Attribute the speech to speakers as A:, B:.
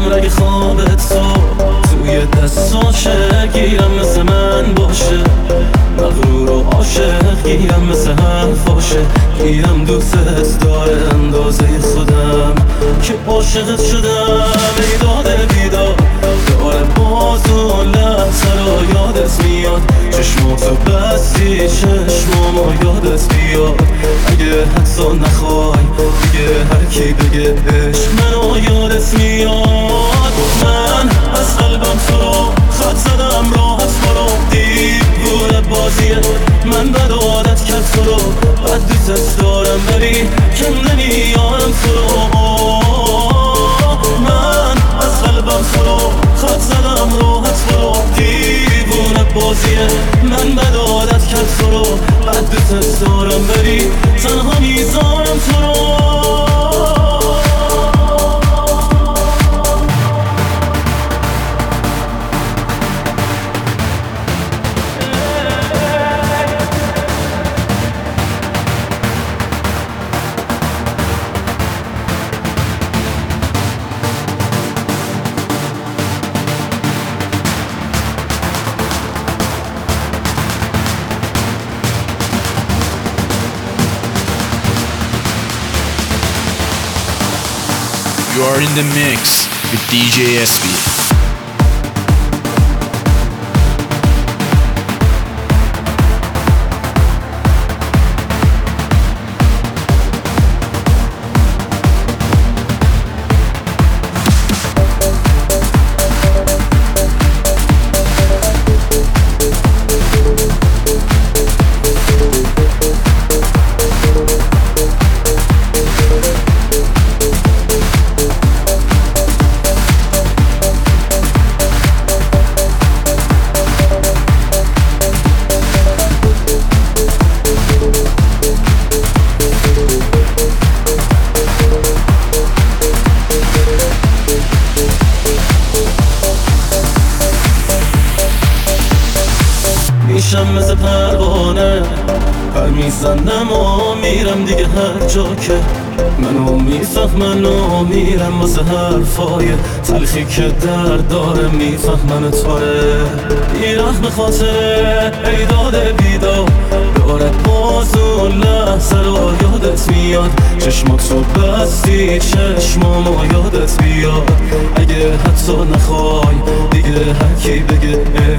A: اگه خوابت توی دستاشه گیرم مثل من باشه، مغرور و عاشق گیرم مثل حرفاشه، گیرم دوستت داره اندازه خودم که عاشقت شدم. ای داده بیدار داره باز و لحظه رو یادت میاد، چشماتو بستی چشمامو یادت بیاد. اگه حتی نخوای دیگه هر کی بگه عشق منو یادت میاد. من از قلبم تو رو خط زدم راحت برو، دیوونه بازیه من بد عادت کرد تو رو، بد دوست دارم ولی کم نمیارم تو رو. من از قلبم تو رو خط زدم راحت برو، دیوونه بازیه من بد عادت کرد تو رو، بد دوست دارم ولی تنها میذارم تو رو.
B: You are in the mix with DJ SB. میشم مثل پروانه پر میزنم و میرم دیگه هر جا که منو میفهمن و میرم واسه حرفای تلخی که درد داره میفهمن توه. بیرحم خاطره ای داده بیدار داره باز و لحظه رو یادت میاد، چشماتو بستی چشمامو یادت بیاد. اگه حتی نخوای دیگه هر کی بگه